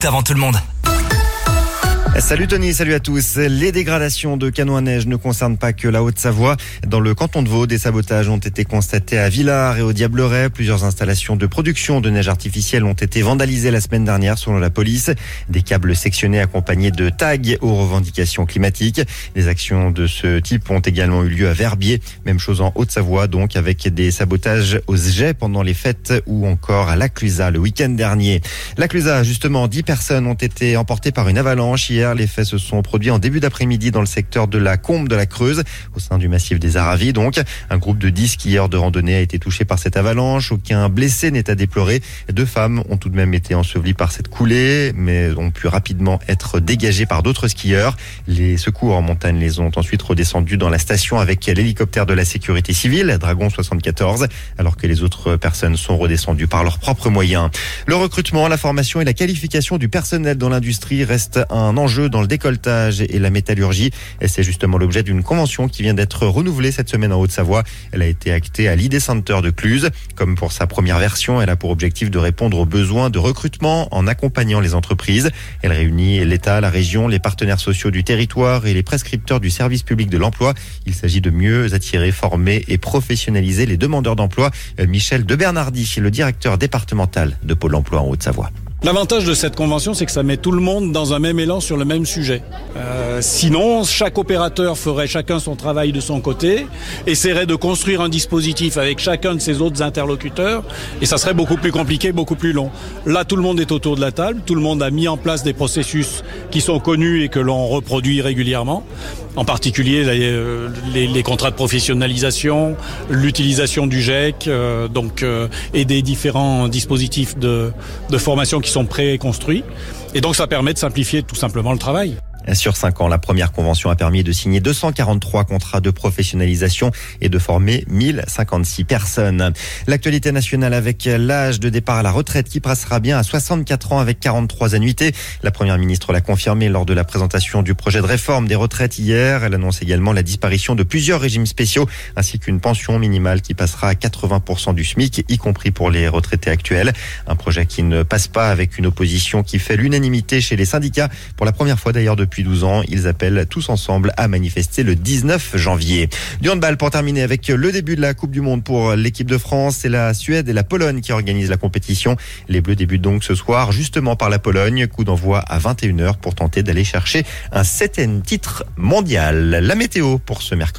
avant tout le monde. Salut Tony, salut à tous. Les dégradations de canaux à neige ne concernent pas que la Haute-Savoie. Dans le canton de Vaud, des sabotages ont été constatés à Villars et au Diableret. Plusieurs installations de production de neige artificielle ont été vandalisées la semaine dernière selon la police. Des câbles sectionnés accompagnés de tags aux revendications climatiques. Les actions de ce type ont également eu lieu à Verbier. Même chose en Haute-Savoie, donc avec des sabotages aux jets pendant les fêtes ou encore à Laclusaz le week-end dernier. Laclusaz, justement, 10 personnes ont été emportées par une avalanche hier. Les faits se sont produits en début d'après-midi dans le secteur de la Combe de la Creuse, au sein du massif des Aravis. Donc, un groupe de 10 skieurs de randonnée a été touché par cette avalanche. Aucun blessé n'est à déplorer. 2 femmes ont tout de même été ensevelies par cette coulée, mais ont pu rapidement être dégagées par d'autres skieurs. Les secours en montagne les ont ensuite redescendus dans la station avec l'hélicoptère de la sécurité civile, Dragon 74, alors que les autres personnes sont redescendues par leurs propres moyens. Le recrutement, la formation et la qualification du personnel dans l'industrie restent un enjeu dans le décolletage et la métallurgie. Et c'est justement l'objet d'une convention qui vient d'être renouvelée cette semaine en Haute-Savoie. Elle a été actée à l'ID Center de Cluses. Comme pour sa première version, elle a pour objectif de répondre aux besoins de recrutement en accompagnant les entreprises. Elle réunit l'État, la région, les partenaires sociaux du territoire et les prescripteurs du service public de l'emploi. Il s'agit de mieux attirer, former et professionnaliser les demandeurs d'emploi. Michel de Bernardi, le directeur départemental de Pôle emploi en Haute-Savoie. L'avantage de cette convention, c'est que ça met tout le monde dans un même élan sur le même sujet. Sinon, chaque opérateur ferait chacun son travail de son côté, essaierait de construire un dispositif avec chacun de ses autres interlocuteurs, et ça serait beaucoup plus compliqué, beaucoup plus long. Là, tout le monde est autour de la table, tout le monde a mis en place des processus qui sont connus et que l'on reproduit régulièrement, en particulier les contrats de professionnalisation, l'utilisation du GEC, et des différents dispositifs de formation qui sont préconstruits. Et donc ça permet de simplifier tout simplement le travail. Sur 5 ans, la première convention a permis de signer 243 contrats de professionnalisation et de former 1056 personnes. L'actualité nationale avec l'âge de départ à la retraite qui passera bien à 64 ans avec 43 annuités. La première ministre l'a confirmé lors de la présentation du projet de réforme des retraites hier. Elle annonce également la disparition de plusieurs régimes spéciaux ainsi qu'une pension minimale qui passera à 80% du SMIC, y compris pour les retraités actuels. Un projet qui ne passe pas avec une opposition qui fait l'unanimité chez les syndicats. Pour la première fois d'ailleurs depuis 12 ans, ils appellent tous ensemble à manifester le 19 janvier. Du handball pour terminer avec le début de la Coupe du Monde pour l'équipe de France. C'est la Suède et la Pologne qui organisent la compétition. Les Bleus débutent donc ce soir justement par la Pologne. Coup d'envoi à 21h pour tenter d'aller chercher un 7e titre mondial. La météo pour ce mercredi.